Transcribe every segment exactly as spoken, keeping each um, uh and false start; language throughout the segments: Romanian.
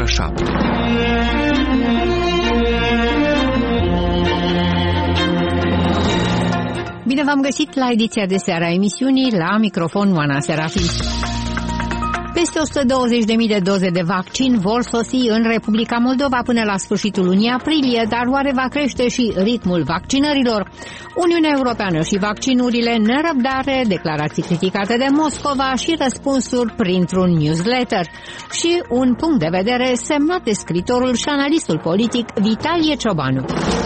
șapte. Bine v-am găsit la ediția de seară a emisiunii, la microfon Oana Serafin. Peste o sută douăzeci de mii de doze de vaccin vor sosi în Republica Moldova până la sfârșitul lunii aprilie, dar oare va crește și ritmul vaccinărilor? Uniunea Europeană și vaccinurile, nerăbdare, declarații criticate de Moscova și răspunsuri printr-un newsletter. Și un punct de vedere semnat de scritorul și analistul politic Vitalie Ciobanu.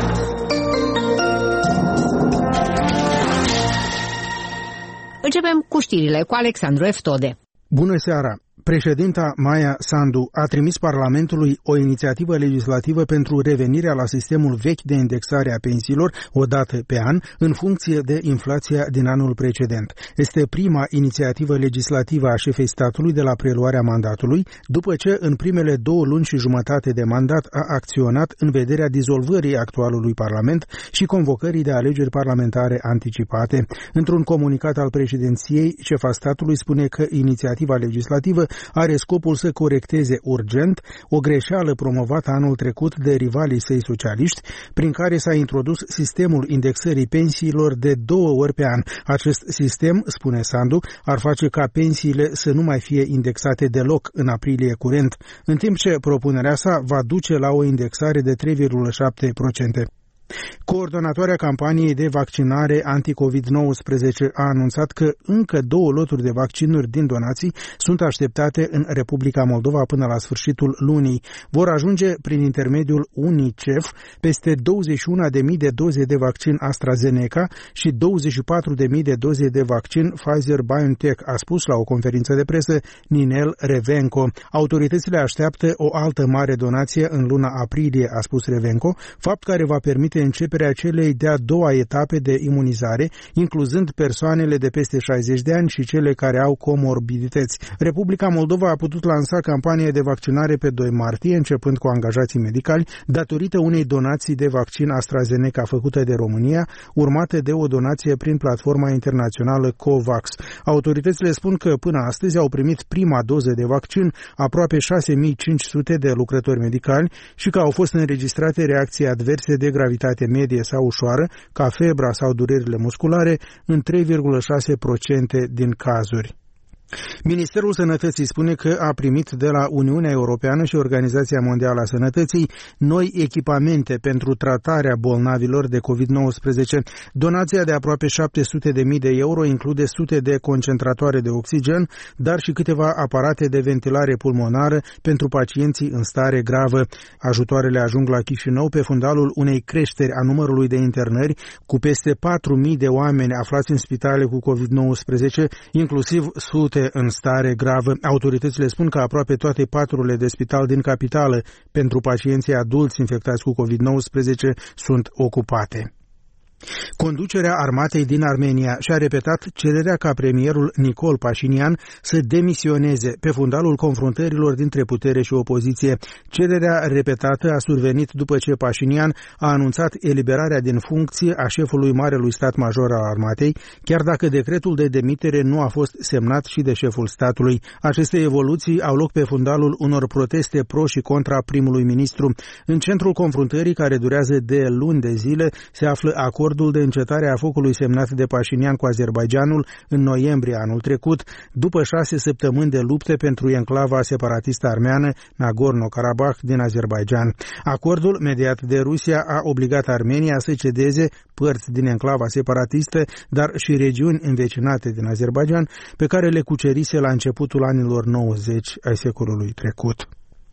Începem cu știrile cu Alexandru Eftode. Bună seara! Președinta Maia Sandu a trimis Parlamentului o inițiativă legislativă pentru revenirea la sistemul vechi de indexare a pensiilor o dată pe an, în funcție de inflația din anul precedent. Este prima inițiativă legislativă a șefei statului de la preluarea mandatului, după ce în primele două luni și jumătate de mandat a acționat în vederea dizolvării actualului Parlament și convocării de alegeri parlamentare anticipate. Într-un comunicat al președinției, șefa statului spune că inițiativa legislativă are scopul să corecteze urgent o greșeală promovată anul trecut de rivalii săi socialiști, prin care s-a introdus sistemul indexării pensiilor de două ori pe an. Acest sistem, spune Sandu, ar face ca pensiile să nu mai fie indexate deloc în aprilie curent, în timp ce propunerea sa va duce la o indexare de trei virgulă șapte la sută. Coordonatoarea campaniei de vaccinare anti-covid nouăsprezece a anunțat că încă două loturi de vaccinuri din donații sunt așteptate în Republica Moldova până la sfârșitul lunii. Vor ajunge prin intermediul UNICEF peste douăzeci și unu de mii de doze de vaccin AstraZeneca și douăzeci și patru de mii de doze de vaccin Pfizer-BioNTech, a spus la o conferință de presă Ninel Revenco. Autoritățile așteaptă o altă mare donație în luna aprilie, a spus Revenco, fapt care va permite începerea celei de-a doua etape de imunizare, incluzând persoanele de peste șaizeci de ani și cele care au comorbidități. Republica Moldova a putut lansa campania de vaccinare pe doi martie, începând cu angajații medicali, datorită unei donații de vaccin AstraZeneca făcută de România, urmată de o donație prin platforma internațională COVAX. Autoritățile spun că până astăzi au primit prima doză de vaccin aproape șase mii cinci sute de lucrători medicali și că au fost înregistrate reacții adverse de gravitate medie sau ușoară, ca febra sau durerile musculare, în trei virgulă șase la sută din cazuri. Ministerul Sănătății spune că a primit de la Uniunea Europeană și Organizația Mondială a Sănătății noi echipamente pentru tratarea bolnavilor de covid nouăsprezece. Donația de aproape șapte sute de mii de euro include sute de concentratoare de oxigen, dar și câteva aparate de ventilare pulmonară pentru pacienții în stare gravă. Ajutoarele ajung la Chișinău pe fundalul unei creșteri a numărului de internări, cu peste patru mii de oameni aflați în spitale cu covid nouăsprezece, inclusiv sute în stare gravă. Autoritățile spun că aproape toate paturile de spital din capitală pentru pacienții adulți infectați cu covid nouăsprezece sunt ocupate. Conducerea armatei din Armenia și-a repetat cererea ca premierul Nicol Pașinian să demisioneze pe fundalul confruntărilor dintre putere și opoziție. Cererea repetată a survenit după ce Pașinian a anunțat eliberarea din funcție a șefului Marelui Stat Major al armatei, chiar dacă decretul de demitere nu a fost semnat și de șeful statului. Aceste evoluții au loc pe fundalul unor proteste pro și contra primului ministru. În centrul confruntării, care durează de luni de zile, se află acordul de încetare a focului semnat de Pașinian cu Azerbaidjanul în noiembrie anul trecut, după șase săptămâni de lupte pentru enclava separatistă armeană Nagorno-Karabakh din Azerbaidjan. Acordul, mediat de Rusia, a obligat Armenia să cedeze părți din enclava separatistă, dar și regiuni învecinate din Azerbaidjan, pe care le cucerise la începutul anilor nouăzeci ai secolului trecut.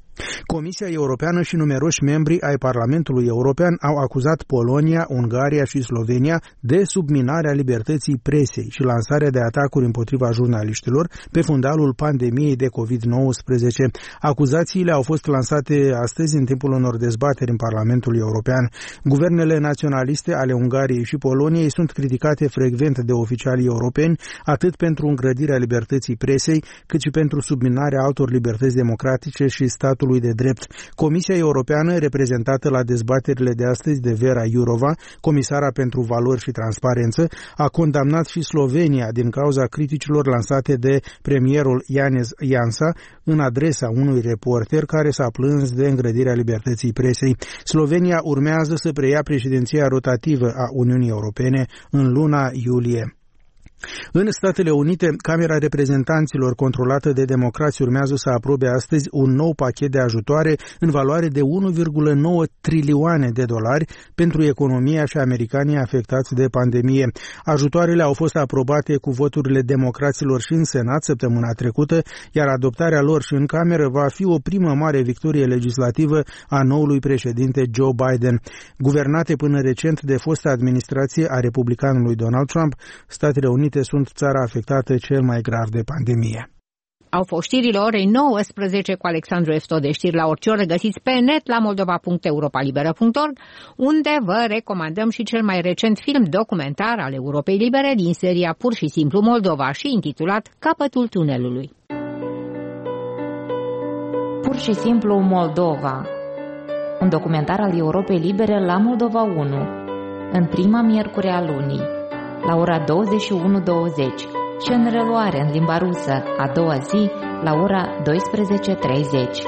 Comisia Europeană și numeroși membri ai Parlamentului European au acuzat Polonia, Ungaria și Slovenia de subminarea libertății presei și lansarea de atacuri împotriva jurnaliștilor pe fundalul pandemiei de covid nouăsprezece. Acuzațiile au fost lansate astăzi în timpul unor dezbateri în Parlamentul European. Guvernele naționaliste ale Ungariei și Poloniei sunt criticate frecvent de oficialii europeni, atât pentru îngrădirea libertății presei, cât și pentru subminarea altor libertăți democratice și statul statului de drept. Comisia Europeană, reprezentată la dezbaterile de astăzi de Vera Jourova, comisara pentru valori și transparență, a condamnat și Slovenia din cauza criticilor lansate de premierul Janez Janša în adresa unui reporter care s-a plâns de îngrădirea libertății presei. Slovenia urmează să preia președinția rotativă a Uniunii Europene în luna iulie. În Statele Unite, Camera Reprezentanților, controlată de democrați, urmează să aprobe astăzi un nou pachet de ajutoare în valoare de unu virgulă nouă trilioane de dolari pentru economia și americanii afectați de pandemie. Ajutoarele au fost aprobate cu voturile democraților și în Senat săptămâna trecută, iar adoptarea lor și în Cameră va fi o primă mare victorie legislativă a noului președinte Joe Biden. Guvernate până recent de fosta administrație a republicanului Donald Trump, Statele Unite sunt țara afectată cel mai grav de pandemie. Au fost știrile orei nouăsprezece cu Alexandru Eftode. Știri la orice oră găsiți pe net la moldova punct europa liberă punct org, unde vă recomandăm și cel mai recent film documentar al Europei Libere din seria Pur și simplu Moldova și intitulat Capătul tunelului. Pur și simplu Moldova. Un documentar al Europei Libere la Moldova unu, în prima miercuri a lunii, la ora douăzeci și unu douăzeci și în reluare în limba rusă a doua zi la ora douăsprezece treizeci.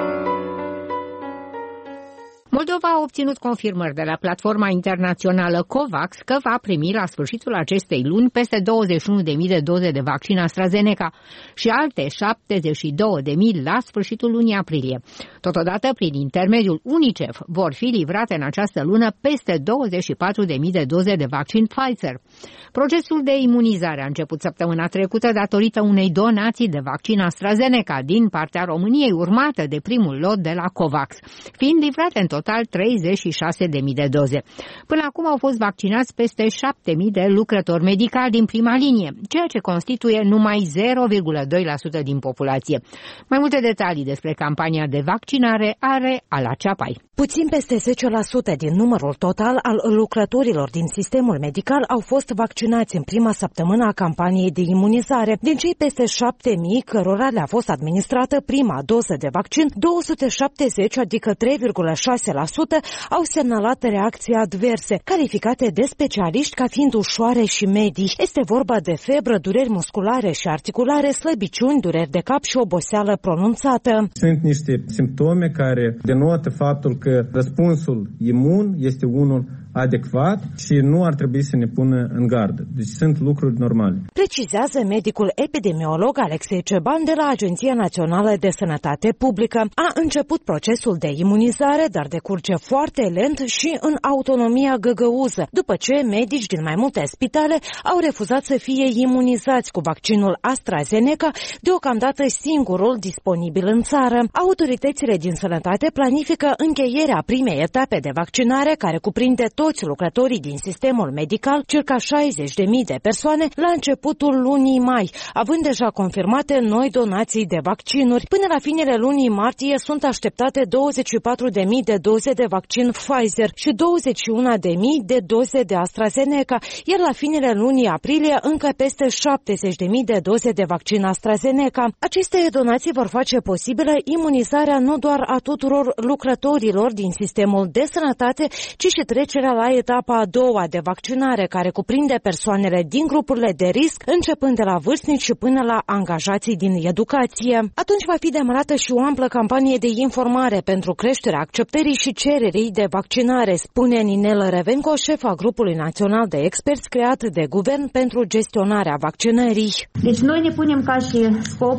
Moldova a obținut confirmări de la platforma internațională COVAX că va primi la sfârșitul acestei luni peste douăzeci și unu de mii de doze de vaccin AstraZeneca și alte șaptezeci și două de mii la sfârșitul lunii aprilie. Totodată, prin intermediul UNICEF, vor fi livrate în această lună peste douăzeci și patru de mii de doze de vaccin Pfizer. Procesul de imunizare a început săptămâna trecută datorită unei donații de vaccin AstraZeneca din partea României, urmată de primul lot de la COVAX, fiind livrate în total treizeci și șase de mii de doze. Până acum au fost vaccinați peste șapte mii de lucrători medicali din prima linie, ceea ce constituie numai zero virgulă doi la sută din populație. Mai multe detalii despre campania de vaccinare are Ala Ceapai. Puțin peste zece la sută din numărul total al lucrătorilor din sistemul medical au fost vaccinați în prima săptămână a campaniei de imunizare. Din cei peste șapte mii cărora le-a fost administrată prima doză de vaccin, două sute șaptezeci, adică trei virgulă șase la sută, au semnalat reacții adverse, calificate de specialiști ca fiind ușoare și medii. Este vorba de febră, dureri musculare și articulare, slăbiciuni, dureri de cap și oboseală pronunțată. Sunt niște simptome care denotă faptul că răspunsul imun este unul adecvat și nu ar trebui să ne pună în gardă. Deci sunt lucruri normale. Precizează medicul epidemiolog Alexei Ceban de la Agenția Națională de Sănătate Publică. A început procesul de imunizare, dar decurge foarte lent și în autonomia găgăuză, după ce medici din mai multe spitale au refuzat să fie imunizați cu vaccinul AstraZeneca, deocamdată singurul disponibil în țară. Autoritățile din sănătate planifică încheierea primei etape de vaccinare, care cuprinde toți lucrătorii din sistemul medical, circa șaizeci de mii de persoane, la începutul lunii mai, având deja confirmate noi donații de vaccinuri. Până la finele lunii martie sunt așteptate douăzeci și patru de mii de doze de vaccin Pfizer și douăzeci și unu de mii de doze de AstraZeneca, iar la finele lunii aprilie încă peste șaptezeci de mii de doze de vaccin AstraZeneca. Aceste donații vor face posibilă imunizarea nu doar a tuturor lucrătorilor din sistemul de sănătate, ci și trecerea la etapa a doua de vaccinare, care cuprinde persoanele din grupurile de risc, începând de la vârstnici și până la angajații din educație. Atunci va fi demarată și o amplă campanie de informare pentru creșterea acceptării și cererii de vaccinare, spune Ninel Revenco, șefa grupului național de experți creat de guvern pentru gestionarea vaccinării. Deci noi ne punem ca și scop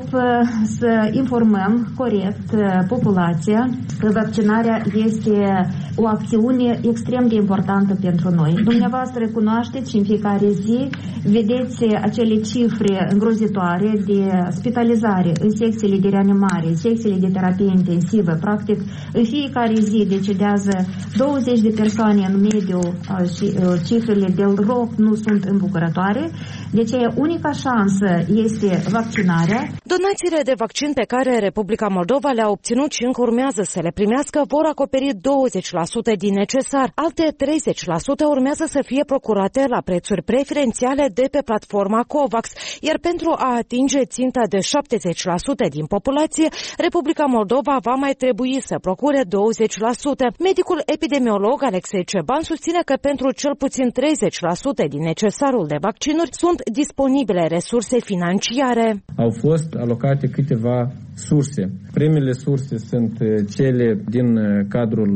să informăm corect populația că vaccinarea este o acțiune extrem de importantă pentru noi. Dumneavoastră cunoașteți și în fiecare zi vedeți acele cifre îngrozitoare de spitalizare în secțiile de reanimare, în secțiile de terapie intensivă. Practic, în fiecare zi decedează douăzeci de persoane în mediu și cifrele de R O C nu sunt îmbucurătoare. Deci, unica șansă este vaccinarea. Donațiile de vaccin pe care Republica Moldova le-a obținut și încă urmează să le primească vor acoperi douăzeci la sută din necesar. Alte trei treizeci la sută urmează să fie procurate la prețuri preferențiale de pe platforma COVAX, iar pentru a atinge ținta de șaptezeci la sută din populație, Republica Moldova va mai trebui să procure douăzeci la sută. Medicul epidemiolog Alexei Ceban susține că pentru cel puțin treizeci la sută din necesarul de vaccinuri sunt disponibile resurse financiare. Au fost alocate câteva surse. Primele surse sunt cele din cadrul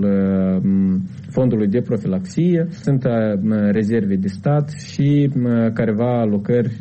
fondului de profilaxie, sunt rezerve de stat și careva alocări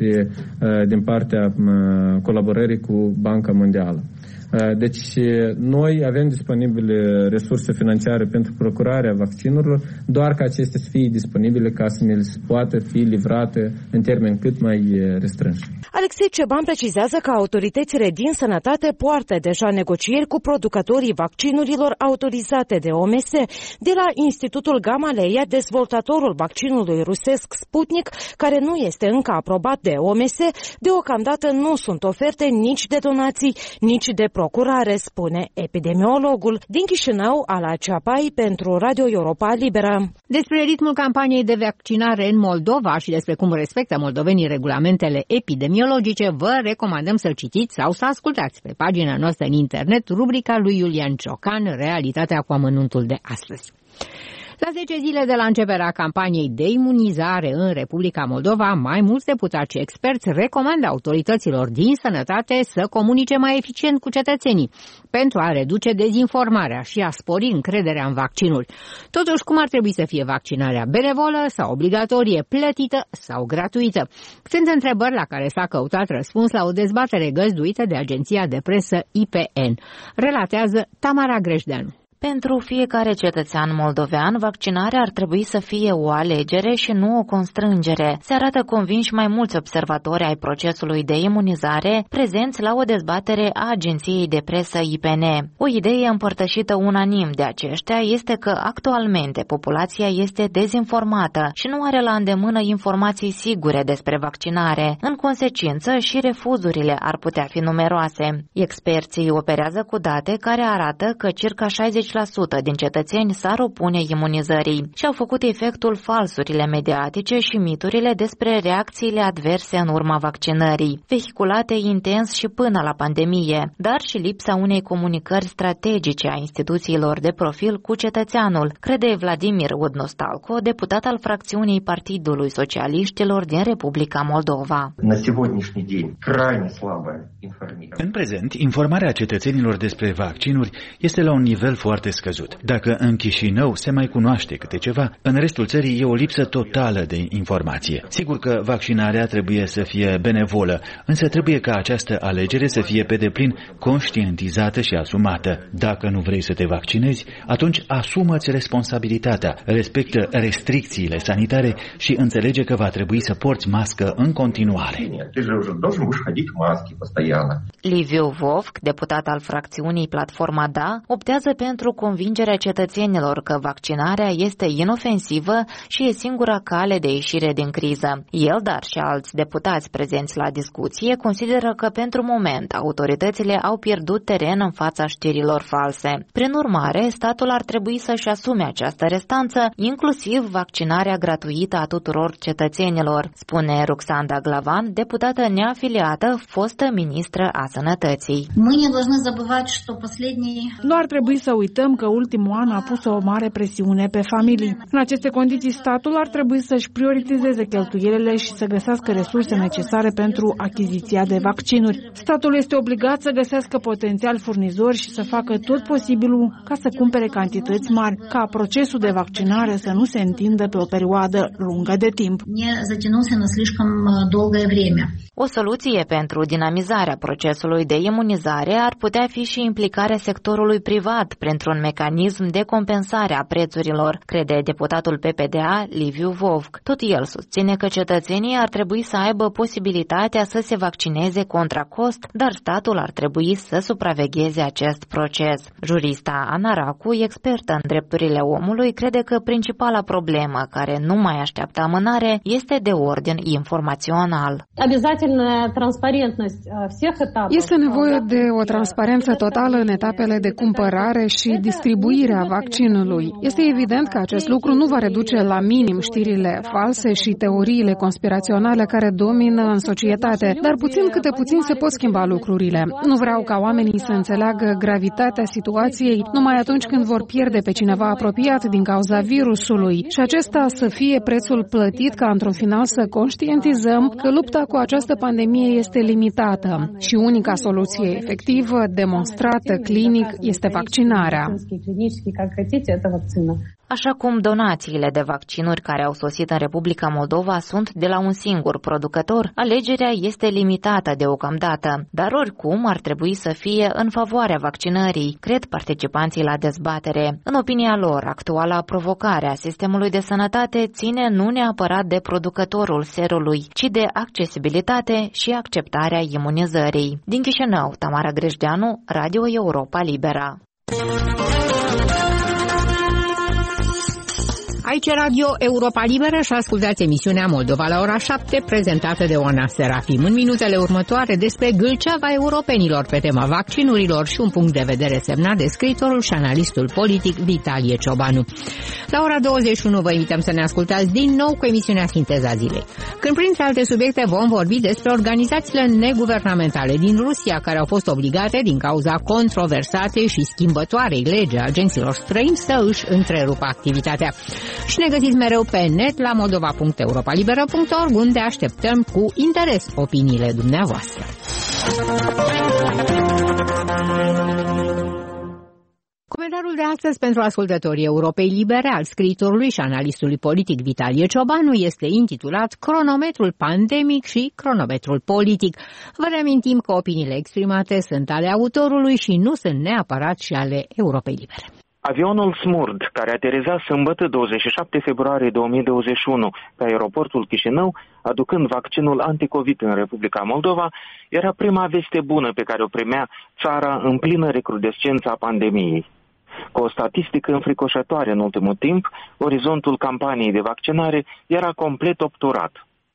din partea colaborării cu Banca Mondială. Deci noi avem disponibile resurse financiare pentru procurarea vaccinurilor, doar ca acestea să fie disponibile ca să ne poată fi livrate în termeni cât mai restrânși. Alexei Ceban precizează că autoritățile din sănătate poartă deja negocieri cu producătorii vaccinurilor autorizate de O M S, de la Institutul Gamaleya, dezvoltatorul vaccinului rusesc Sputnik, care nu este încă aprobat de O M S. Deocamdată nu sunt oferte nici de donații, nici de procurare, spune epidemiologul. Din Chișinău, Ala Ceapai pentru Radio Europa Liberă. Despre ritmul campaniei de vaccinare în Moldova și despre cum respectă moldovenii regulamentele epidemiologice, vă recomandăm să citiți sau să ascultați pe pagina noastră în internet rubrica lui Iulian Ciocan, Realitatea cu amănuntul de astăzi. La zece zile de la începerea campaniei de imunizare în Republica Moldova, mai mulți deputați și experți recomandă autorităților din sănătate să comunice mai eficient cu cetățenii pentru a reduce dezinformarea și a spori încrederea în vaccinuri. Totuși, cum ar trebui să fie vaccinarea, benevolă sau obligatorie, plătită sau gratuită? Sunt întrebări la care s-a căutat răspuns la o dezbatere găzduită de agenția de presă I P N. Relatează Tamara Greșdeanu. Pentru fiecare cetățean moldovean, vaccinarea ar trebui să fie o alegere și nu o constrângere. Se arată convinși mai mulți observatori ai procesului de imunizare prezenți la o dezbatere a agenției de presă I P N. O idee împărtășită unanim de aceștia este că actualmente populația este dezinformată și nu are la îndemână informații sigure despre vaccinare. În consecință, și refuzurile ar putea fi numeroase. Experții operează cu date care arată că circa șaizeci la sută din cetățeni s-ar opune imunizării și au făcut efectul falsurile mediatice și miturile despre reacțiile adverse în urma vaccinării, vehiculate intens și până la pandemie, dar și lipsa unei comunicări strategice a instituțiilor de profil cu cetățeanul, crede Vladimir Udnostalco, deputat al fracțiunii Partidului Socialiștilor din Republica Moldova. În prezent, informarea cetățenilor despre vaccinuri este la un nivel foarte scăzut. Dacă în Chișinău se mai cunoaște câte ceva, în restul țării e o lipsă totală de informație. Sigur că vaccinarea trebuie să fie benevolă, însă trebuie ca această alegere să fie pe deplin conștientizată și asumată. Dacă nu vrei să te vaccinezi, atunci asumă-ți responsabilitatea, respectă restricțiile sanitare și înțelege că va trebui să porți mască în continuare. Liviu Vovc, deputat al fracțiunii Platforma Da, optează pentru convingerea cetățenilor că vaccinarea este inofensivă și e singura cale de ieșire din criză. El, dar și alți deputați prezenți la discuție, consideră că pentru moment autoritățile au pierdut teren în fața știrilor false. Prin urmare, statul ar trebui să-și asume această restanță, inclusiv vaccinarea gratuită a tuturor cetățenilor, spune Ruxanda Glavan, deputată neafiliată, fostă ministră a Sănătății. Nu ar trebui să uităm că ultimul an a pus o mare presiune pe familii. În aceste condiții, statul ar trebui să-și prioritizeze cheltuielile și să găsească resurse necesare pentru achiziția de vaccinuri. Statul este obligat să găsească potențial furnizori și să facă tot posibilul ca să cumpere cantități mari, ca procesul de vaccinare să nu se întindă pe o perioadă lungă de timp. O soluție pentru dinamizarea procesului de imunizare ar putea fi și implicarea sectorului privat printr-un mecanism de compensare a prețurilor, crede deputatul P P D A Liviu Vovc. Tot el susține că cetățenii ar trebui să aibă posibilitatea să se vaccineze contra cost, dar statul ar trebui să supravegheze acest proces. Jurista Ana Racu, expertă în drepturile omului, crede că principala problemă care nu mai așteaptă amânare este de ordin informațional. Este nevoie de o transparență totală în etapele de cumpărare și distribuirea vaccinului. Este evident că acest lucru nu va reduce la minim știrile false și teoriile conspiraționale care domină în societate, dar puțin câte puțin se pot schimba lucrurile. Nu vreau ca oamenii să înțeleagă gravitatea situației numai atunci când vor pierde pe cineva apropiat din cauza virusului și acesta să fie prețul plătit ca într-un final să conștientizăm că lupta cu această pandemie este limitată și unica soluție efectivă, demonstrată clinic, este vaccinarea. Așa cum donațiile de vaccinuri care au sosit în Republica Moldova sunt de la un singur producător, alegerea este limitată deocamdată, dar oricum ar trebui să fie în favoarea vaccinării, cred participanții la dezbatere. În opinia lor, actuala provocare a sistemului de sănătate ține nu neapărat de producătorul serului, ci de accesibilitate și acceptarea imunizării. Din Chișinău, Tamara Grejdeanu, Radio Europa Libera. Aici Radio Europa Liberă și ascultați emisiunea Moldova la ora șapte, prezentată de Oana Serafim. În minutele următoare despre gâlceava europenilor pe tema vaccinurilor și un punct de vedere semnat de scriitorul și analistul politic Vitalie Ciobanu. La ora douăzeci și unu vă invităm să ne ascultați din nou cu emisiunea Sinteza Zilei. Când printre alte subiecte vom vorbi despre organizațiile neguvernamentale din Rusia care au fost obligate din cauza controversatei și schimbătoarei lege a agenților străini să își întrerupă activitatea. Și ne găsiți mereu pe net la moldova punct europa libera punct org, unde așteptăm cu interes opiniile dumneavoastră. Comentariul de astăzi pentru ascultătorii Europei Libere al scriitorului și analistului politic Vitalie Ciobanu este intitulat Cronometrul pandemic și cronometrul politic. Vă reamintim că opiniile exprimate sunt ale autorului și nu sunt neapărat și ale Europei Libere. Avionul Smurd, care ateriza sâmbătă douăzeci și șapte februarie două mii douăzeci și unu pe aeroportul Chișinău, aducând vaccinul anticovid în Republica Moldova, era prima veste bună pe care o primea țara în plină recrudescență a pandemiei. Cu o statistică înfricoșătoare în ultimul timp, orizontul campaniei de vaccinare era complet obturat.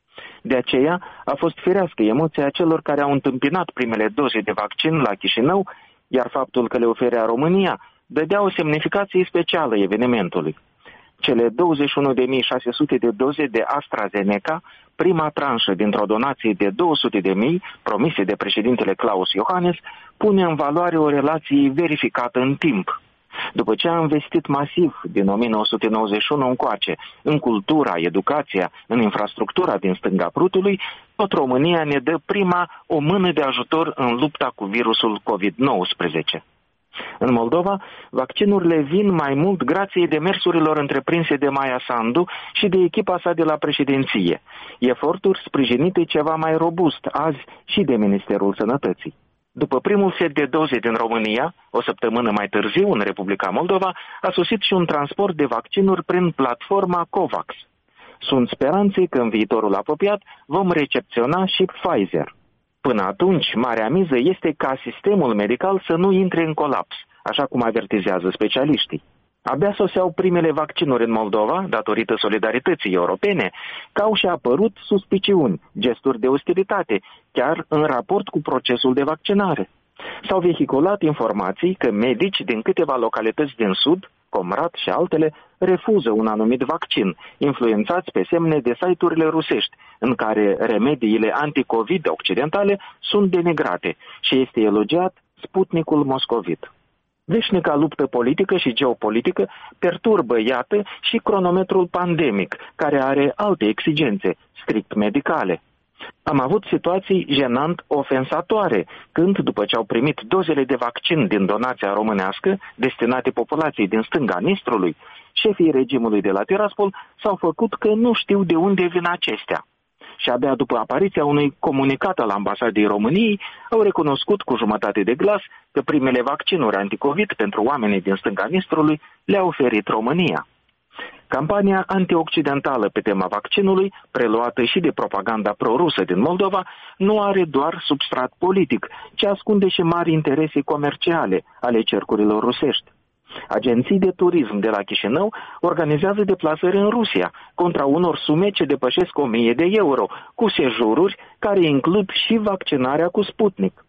De aceea a fost firească emoția celor care au întâmpinat primele doze de vaccin la Chișinău, iar faptul că le oferea România dădea o semnificație specială evenimentului. Cele douăzeci și unu de mii șase sute de doze de AstraZeneca, prima tranșă dintr-o donație de două sute de mii promise de președintele Klaus Iohannis, pune în valoare o relație verificată în timp. După ce a investit masiv din o mie nouă sute nouăzeci și unu încoace în cultura, educația, în infrastructura din stânga Prutului, tot România ne dă prima o mână de ajutor în lupta cu virusul covid nouăsprezece. În Moldova, vaccinurile vin mai mult grație demersurilor întreprinse de Maia Sandu și de echipa sa de la președinție, eforturi sprijinite ceva mai robust azi și de Ministerul Sănătății. După primul set de doze din România, o săptămână mai târziu în Republica Moldova, a sosit și un transport de vaccinuri prin platforma COVAX. Sunt speranțe că în viitorul apropiat vom recepționa și Pfizer. Până atunci, marea miză este ca sistemul medical să nu intre în colaps, așa cum avertizează specialiștii. Abia soseau primele vaccinuri în Moldova, datorită solidarității europene, că au și apărut suspiciuni, gesturi de ostilitate, chiar în raport cu procesul de vaccinare. S-au vehiculat informații că medici din câteva localități din sud, Comrat și altele, refuză un anumit vaccin, influențați pe semne de site-urile rusești, în care remediile anticovid occidentale sunt denigrate și este elogiat Sputnicul moscovit. Veșnica luptă politică și geopolitică perturbă, iată, și cronometrul pandemic, care are alte exigențe, strict medicale. Am avut situații jenant ofensatoare, când, după ce au primit dozele de vaccin din donația românească, destinate populației din stânga Nistrului, șefii regimului de la Tiraspol s-au făcut că nu știu de unde vin acestea. Și abia după apariția unui comunicat al ambasadei României, au recunoscut cu jumătate de glas că primele vaccinuri anticovid pentru oamenii din stânga Nistrului le-a oferit România. Campania antioccidentală pe tema vaccinului, preluată și de propaganda prorusă din Moldova, nu are doar substrat politic, ci ascunde și mari interese comerciale ale cercurilor rusești. Agenții de turism de la Chișinău organizează deplasări în Rusia, contra unor sume ce depășesc o mie de euro, cu sejururi care includ și vaccinarea cu Sputnik.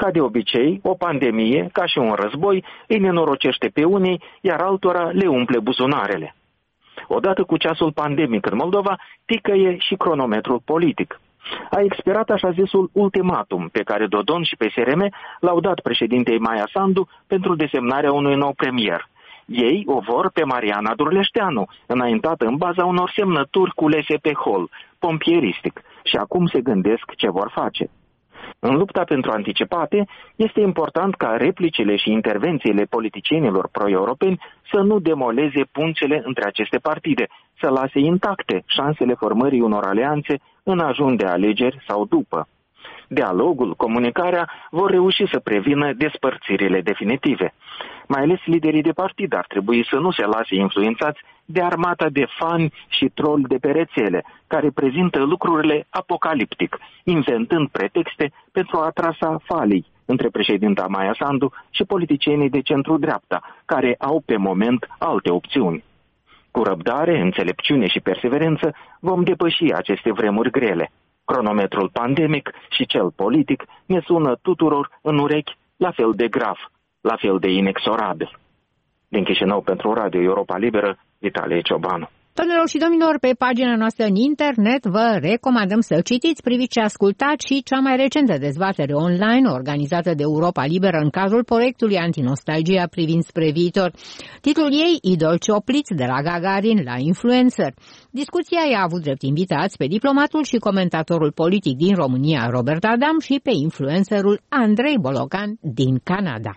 Ca de obicei, o pandemie, ca și un război, îi nenorocește pe unii, iar altora le umple buzunarele. Odată cu ceasul pandemic în Moldova, ticăie și cronometrul politic. A expirat așa zisul ultimatum pe care Dodon și P S R M l-au dat președintei Maia Sandu pentru desemnarea unui nou premier. Ei o vor pe Mariana Durleșteanu, înaintată în baza unor semnături culese pe hol, pompieristic, și acum se gândesc ce vor face. În lupta pentru anticipate, este important ca replicile și intervențiile politicienilor pro-europeni să nu demoleze punctele între aceste partide, să lase intacte șansele formării unor alianțe în ajun de alegeri sau după. Dialogul, comunicarea vor reuși să prevină despărțirile definitive. Mai ales liderii de partid ar trebui să nu se lase influențați de armata de fani și troli de pe rețele, care prezintă lucrurile apocaliptic, inventând pretexte pentru a trasa falii între președinta Maia Sandu și politicienii de centru-dreapta, care au pe moment alte opțiuni. Cu răbdare, înțelepciune și perseverență vom depăși aceste vremuri grele. Cronometrul pandemic și cel politic ne sună tuturor în urechi la fel de grav, la fel de inexorabil. Din Chișinău pentru Radio Europa Liberă, Vitalie Ciobanu. Doamnelor și domnilor, pe pagina noastră în internet vă recomandăm să citiți, priviți și ascultați și cea mai recentă dezbatere online organizată de Europa Liberă în cadrul proiectului Antinostalgia privind spre viitor. Titlul ei, Idol ciopliți de la Gagarin la influencer. Discuția i-a avut drept invitați pe diplomatul și comentatorul politic din România, Robert Adam, și pe influencerul Andrei Bolocan din Canada.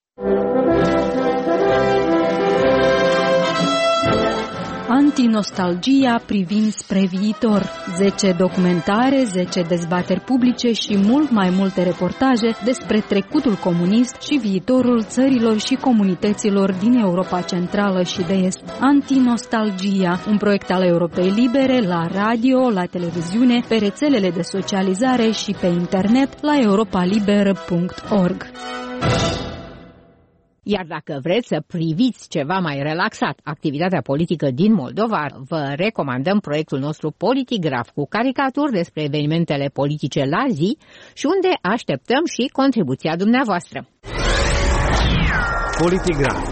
Antinostalgia privind spre viitor. zece documentare, zece dezbateri publice și mult mai multe reportaje despre trecutul comunist și viitorul țărilor și comunităților din Europa Centrală și de Est. Antinostalgia, un proiect al Europei Libere la radio, la televiziune, pe rețelele de socializare și pe internet la europaliberă punct org. Iar dacă vreți să priviți ceva mai relaxat activitatea politică din Moldova, vă recomandăm proiectul nostru Politigraf cu caricaturi despre evenimentele politice la zi și unde așteptăm și contribuția dumneavoastră. Politigraf.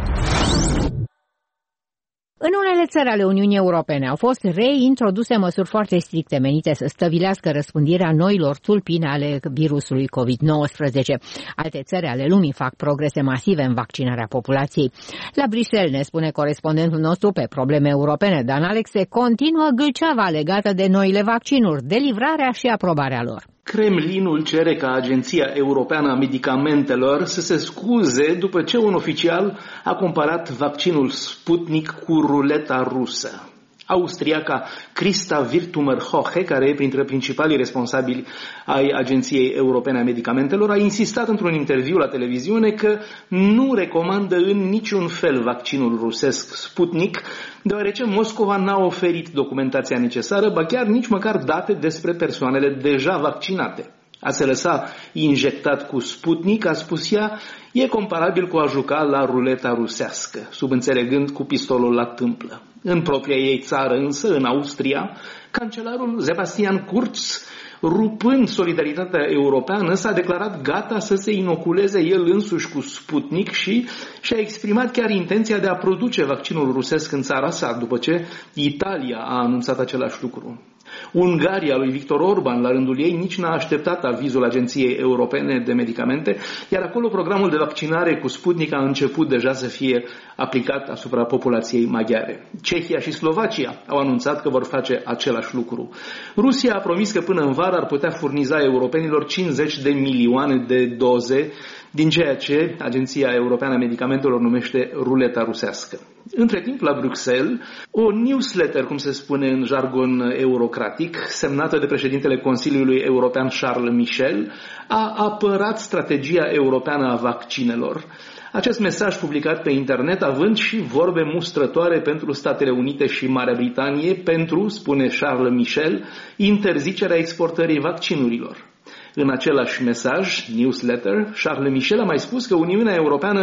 În unele țări ale Uniunii Europene au fost reintroduse măsuri foarte stricte menite să stăvilească răspândirea noilor tulpini ale virusului covid nouăsprezece. Alte țări ale lumii fac progrese masive în vaccinarea populației. La Bruxelles, ne spune corespondentul nostru pe probleme europene, Dan Alexe, continuă gâlceava legată de noile vaccinuri, de livrarea și aprobarea lor. Kremlinul cere ca Agenția Europeană a Medicamentelor să se scuze după ce un oficial a comparat vaccinul Sputnik cu ruleta rusă. Austriaca Christa Wirtumer-Hoche, care e printre principalii responsabili ai Agenției Europene a Medicamentelor, a insistat într-un interviu la televiziune că nu recomandă în niciun fel vaccinul rusesc Sputnik, deoarece Moscova n-a oferit documentația necesară, ba chiar nici măcar date despre persoanele deja vaccinate. A se lăsa injectat cu Sputnik, a spus ea, e comparabil cu a juca la ruleta rusească, subînțelegând cu pistolul la tâmplă. În propria ei țară însă, în Austria, cancelarul Sebastian Kurz, rupând solidaritatea europeană, s-a declarat gata să se inoculeze el însuși cu Sputnik și și-a exprimat chiar intenția de a produce vaccinul rusesc în țara sa, după ce Italia a anunțat același lucru. Ungaria lui Victor Orban, la rândul ei, nici n-a așteptat avizul Agenției Europene de Medicamente, iar acolo programul de vaccinare cu Sputnik a început deja să fie aplicat asupra populației maghiare. Cehia și Slovacia au anunțat că vor face același lucru. Rusia a promis că până în vară ar putea furniza europenilor cincizeci de milioane de doze din ceea ce Agenția Europeană a Medicamentelor numește ruleta rusească. Între timp, la Bruxelles, o newsletter, cum se spune în jargon eurocratic, semnată de președintele Consiliului European Charles Michel, a apărat strategia europeană a vaccinelor. Acest mesaj publicat pe internet având și vorbe mustrătoare pentru Statele Unite și Marea Britanie pentru, spune Charles Michel, interzicerea exportării vaccinurilor. În același mesaj, newsletter, Charles Michel a mai spus că Uniunea Europeană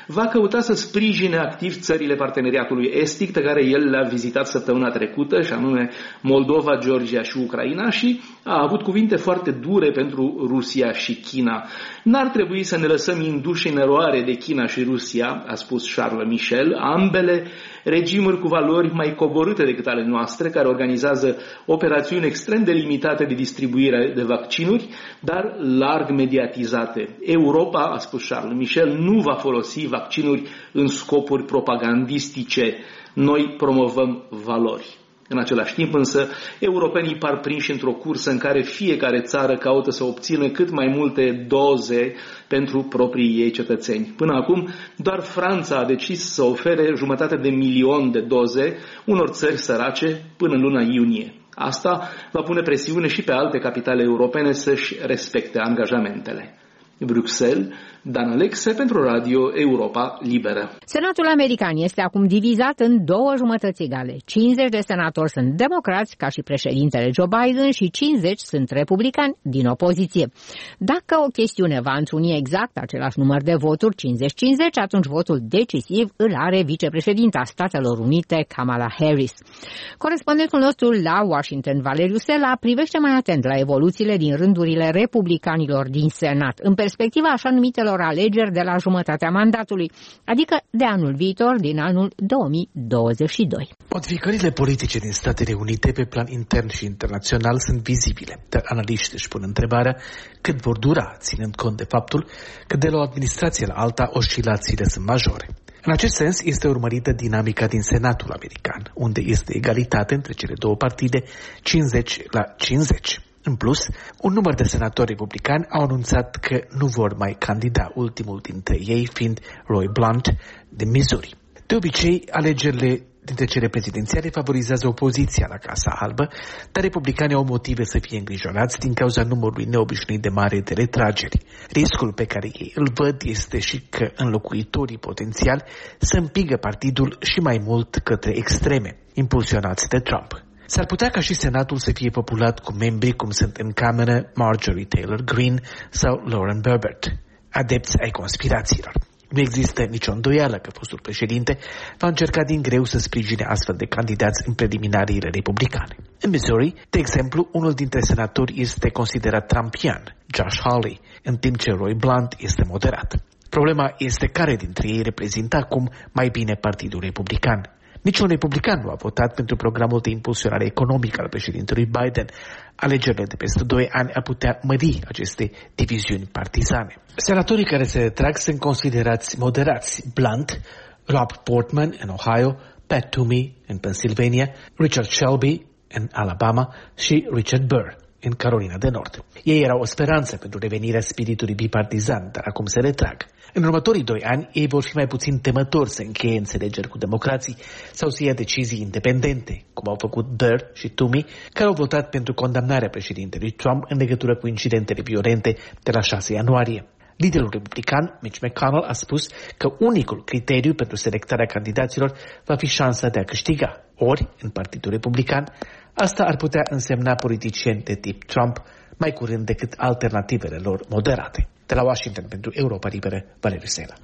va căuta să sprijine activ țările parteneriatului estic, pe care el le-a vizitat săptămâna trecută, și anume Moldova, Georgia și Ucraina, și a avut cuvinte foarte dure pentru Rusia și China. N-ar trebui să ne lăsăm induși în eroare de China și Rusia, a spus Charles Michel, ambele regimuri cu valori mai coborâte decât ale noastre, care organizează operațiuni extrem de limitate de distribuire de vaccinuri, dar larg mediatizate. Europa, a spus Charles Michel, nu va folosi vaccinuri în scopuri propagandistice. Noi promovăm valori. În același timp însă, europenii par prinși într-o cursă în care fiecare țară caută să obțină cât mai multe doze pentru proprii ei cetățeni. Până acum, doar Franța a decis să ofere jumătate de milion de doze unor țări sărace până în luna iunie. Asta va pune presiune și pe alte capitale europene să-și respecte angajamentele. Bruxelles, Dan Alexe pentru Radio Europa Liberă. Senatul american este acum divizat în două jumătăți egale. cincizeci de senatori sunt democrați, ca și președintele Joe Biden, și cincizeci sunt republicani din opoziție. Dacă o chestiune va întruni exact același număr de voturi, cincizeci cincizeci, atunci votul decisiv îl are vicepreședinta Statelor Unite, Kamala Harris. Corespondentul nostru la Washington, Valeriu Sela, privește mai atent la evoluțiile din rândurile republicanilor din Senat, în perspectiva așa numitelor alegeri de la jumătatea mandatului, adică de anul viitor, din anul două mii douăzeci și doi. Modificările politice din Statele Unite pe plan intern și internațional sunt vizibile, dar analiștii își pun întrebarea cât vor dura, ținând cont de faptul că de la o administrație la alta oscilațiile sunt majore. În acest sens este urmărită dinamica din Senatul american, unde este egalitate între cele două partide, cincizeci la cincizeci. În plus, un număr de senatori republicani au anunțat că nu vor mai candida, ultimul dintre ei fiind Roy Blunt de Missouri. De obicei, alegerile dintre cele prezidențiale favorizează opoziția la Casa Albă, dar republicanii au motive să fie îngrijorați din cauza numărului neobișnuit de mare de retrageri. Riscul pe care ei îl văd este și că înlocuitorii potențiali să împingă partidul și mai mult către extreme, impulsionați de Trump. S-ar putea ca și Senatul să fie populat cu membri cum sunt în cameră Marjorie Taylor Greene sau Lauren Boebert, adepți ai conspirațiilor. Nu există nicio îndoială că fostul președinte va încerca din greu să sprijine astfel de candidați în preliminariile republicane. În Missouri, de exemplu, unul dintre senatori este considerat trumpian, Josh Hawley, în timp ce Roy Blunt este moderat. Problema este care dintre ei reprezintă acum mai bine Partidul Republican. Niciun republican nu a votat pentru programul de impulsionare economică al președintelui Biden. Alegerile de peste doi ani ar putea mări aceste diviziuni partizane. Senatorii care se retrag sunt considerați moderați: Blunt, Rob Portman în Ohio, Pat Toomey în Pennsylvania, Richard Shelby în Alabama și Richard Burr în Carolina de Nord. Ei erau o speranță pentru revenirea spiritului bipartizan, dar acum se retrag. În următorii doi ani, ei vor fi mai puțin temători să încheie înțelegeri cu democrații sau să ia decizii independente, cum au făcut Burr și Toomey, care au votat pentru condamnarea președintelui Trump în legătură cu incidentele violente de la șase ianuarie. Liderul republican, Mitch McConnell, a spus că unicul criteriu pentru selectarea candidaților va fi șansa de a câștiga. Ori, în Partidul Republican, asta ar putea însemna politicieni de tip Trump mai curând decât alternativele lor moderate. De la Washington pentru Europa Liberă, Valeriu Sela.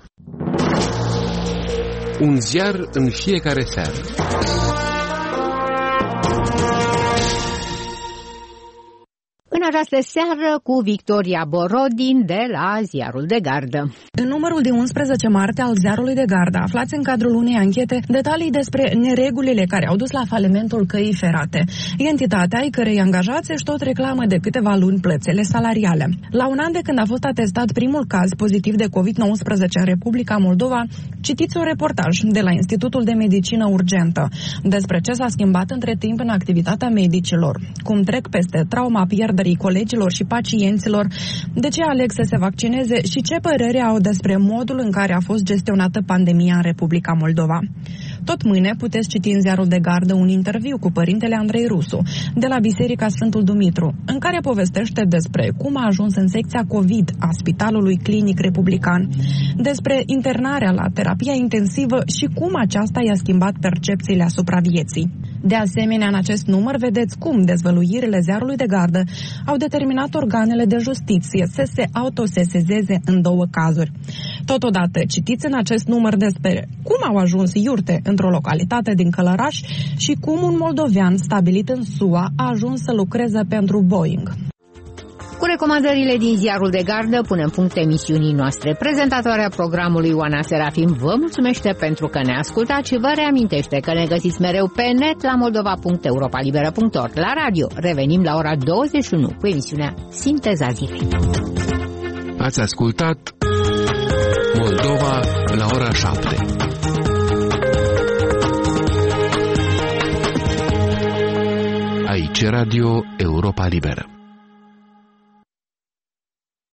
Un ziar în fiecare seară. În această seară cu Victoria Borodin de la Ziarul de Gardă. În numărul de unsprezece martie al Ziarului de Gardă aflați în cadrul unei anchete detalii despre neregulile care au dus la falimentul căii ferate. Entitatea ai cărei angajați își tot reclamă de câteva luni plățele salariale. La un an de când a fost atestat primul caz pozitiv de covid nouăsprezece în Republica Moldova, citiți un reportaj de la Institutul de Medicină Urgentă despre ce s-a schimbat între timp în activitatea medicilor, cum trec peste trauma pierderii colegilor și pacienților, de ce aleg să se vaccineze și ce părere au despre modul în care a fost gestionată pandemia în Republica Moldova. Tot mâine puteți citi în Ziarul de Gardă un interviu cu părintele Andrei Rusu de la Biserica Sfântul Dumitru, în care povestește despre cum a ajuns în secția COVID a Spitalului Clinic Republican, despre internarea la terapia intensivă și cum aceasta i-a schimbat percepțiile asupra vieții. De asemenea, în acest număr vedeți cum dezvăluirile Ziarului de Gardă au determinat organele de justiție să se autosesezeze în două cazuri. Totodată, citiți în acest număr despre cum au ajuns iurte într-o localitate din Călăraș și cum un moldovean stabilit în S U A a ajuns să lucreze pentru Boeing. Cu recomandările din Ziarul de Gardă punem punct emisiunii noastre. Prezentatoarea programului Oana Serafim vă mulțumește pentru că ne ascultați și vă reamintește că ne găsiți mereu pe net la moldova punct europa liberă punct org. La radio revenim la ora douăzeci și unu cu emisiunea Sinteza Zilei. Ați ascultat Moldova la ora șapte. Aici Radio Europa Liberă.